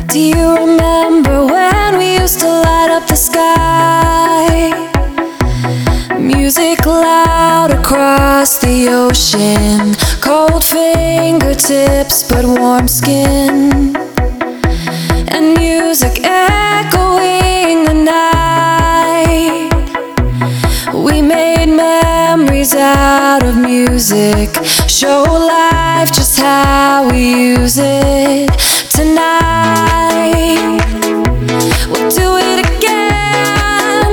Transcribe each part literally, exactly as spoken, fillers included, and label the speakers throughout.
Speaker 1: Do you remember when we used to light up the sky? Music loud across the ocean, cold fingertips but warm skin, and music echoing the night. We made memories out of music, show life just how we use it. Tonight we'll do it again,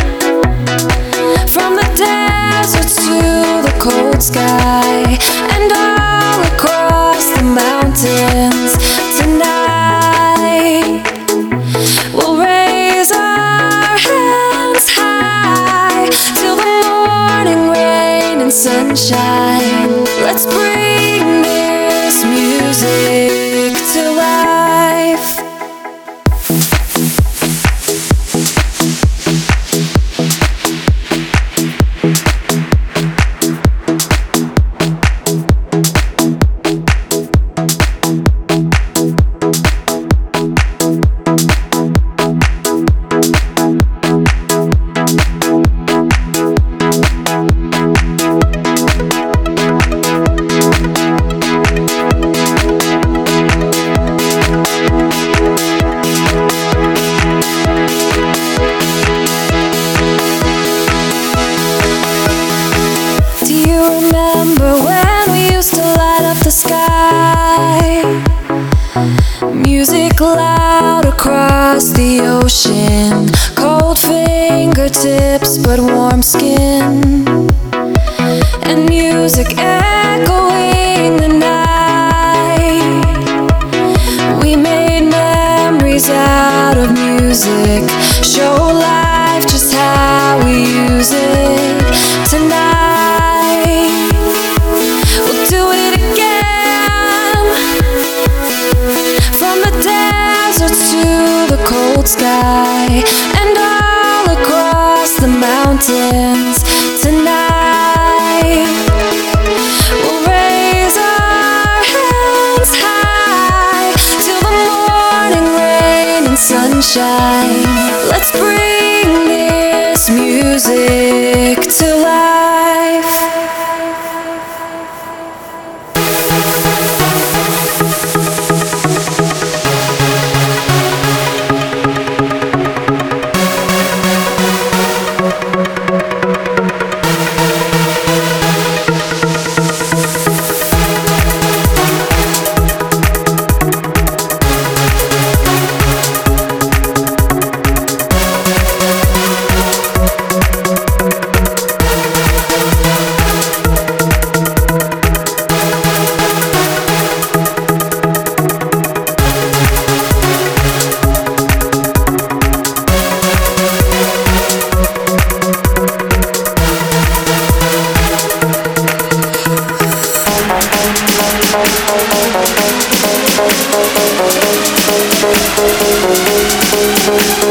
Speaker 1: from the desert to the cold sky, and all across the mountains. Tonight we'll raise our hands high till the morning rain and sunshine. Let's bring this music to life. Remember when we used to light up the sky? Music loud across the ocean, cold fingertips but warm skin, and music echoing the night. We made memories out of music, show life just how we use it. Tonight we'll do it again, from the desert to the cold sky, and all across the mountains. Tonight we'll raise our hands high till the morning rain and sunshine. Let's bring this music to life.
Speaker 2: Thank you.